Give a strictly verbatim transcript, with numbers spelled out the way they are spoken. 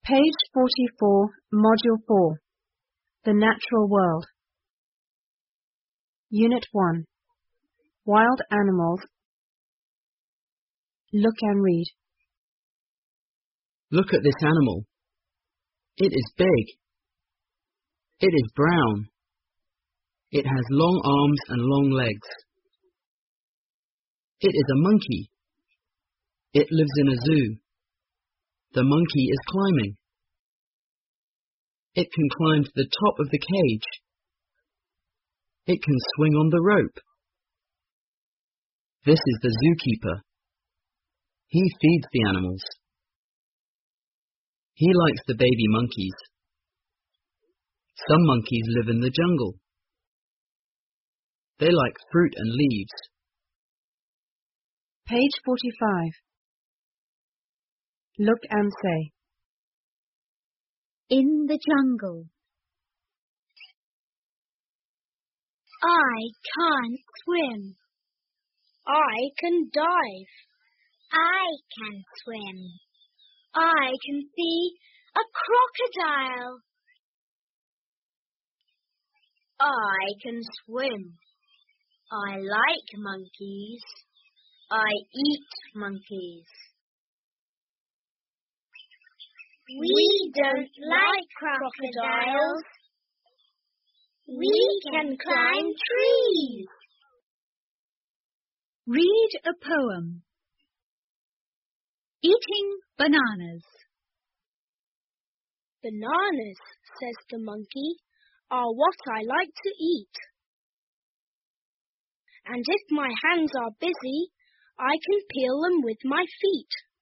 Page forty-four, Module four, The Natural World. Unit one, Wild Animals. Look and read. Look at this animal. It is big. It is brown. It has long arms and long legs. It is a monkey. It lives in a zoo. The monkey is climbing. It can climb to the top of the cage. It can swing on the rope. This is the zookeeper. He feeds the animals. He likes the baby monkeys. Some monkeys live in the jungle. They like fruit and leaves. Page forty-five. Look and say. In the jungle. I can't swim. I can dive. I can swim. I can see a crocodile. I can swim. I like monkeys. I eat monkeys. We don't like crocodiles. We can climb trees. Read a poem. Eating bananas. Bananas, says the monkey, are what I like to eat. And if my hands are busy, I can peel them with my feet.